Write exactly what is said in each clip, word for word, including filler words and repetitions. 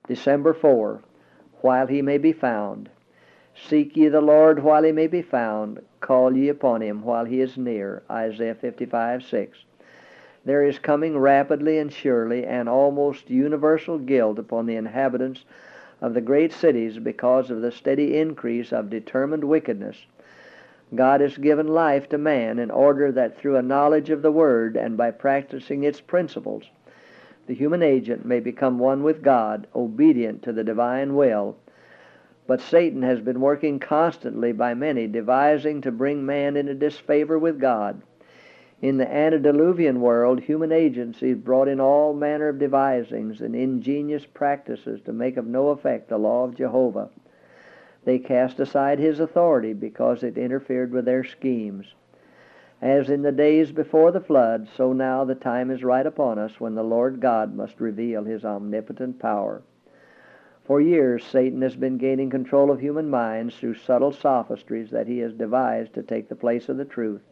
December fourth, while he may be found. Seek ye the Lord while he may be found. Call ye upon him while he is near. Isaiah fifty-five six. There is coming rapidly and surely an almost universal guilt upon the inhabitants of the great cities because of the steady increase of determined wickedness. God has given life to man in order that through a knowledge of the Word and by practicing its principles, the human agent may become one with God, obedient to the divine will. But Satan has been working constantly by many, devising to bring man into disfavor with God. In the antediluvian world, human agencies brought in all manner of devisings and ingenious practices to make of no effect the law of Jehovah. They cast aside his authority because it interfered with their schemes. As in the days before the flood, so now the time is right upon us when the Lord God must reveal his omnipotent power. For years, Satan has been gaining control of human minds through subtle sophistries that he has devised to take the place of the truth.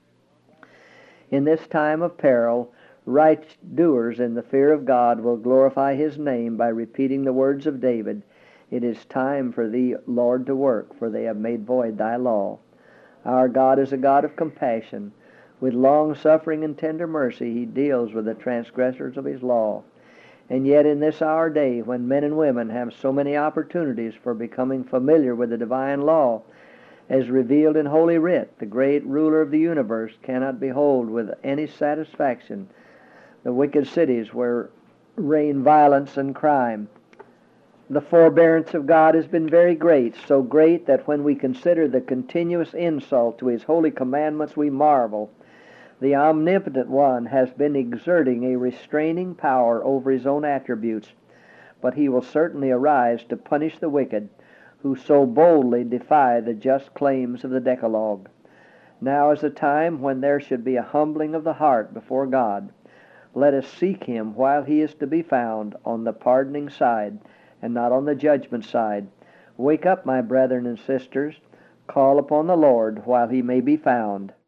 In this time of peril, right doers in the fear of God will glorify his name by repeating the words of David, "It is time for thee, Lord, to work, for they have made void thy law." Our God is a God of compassion. With long-suffering and tender mercy he deals with the transgressors of his law. And yet in this our day, when men and women have so many opportunities for becoming familiar with the divine law, as revealed in Holy Writ, the great ruler of the universe cannot behold with any satisfaction the wicked cities where reign violence and crime. The forbearance of God has been very great, so great that when we consider the continuous insult to his holy commandments, we marvel. The Omnipotent One has been exerting a restraining power over his own attributes, but he will certainly arise to punish the wicked, who so boldly defy the just claims of the Decalogue. Now is the time when there should be a humbling of the heart before God. Let us seek him while he is to be found on the pardoning side, and not on the judgment side. Wake up, my brethren and sisters. Call upon the Lord while he may be found.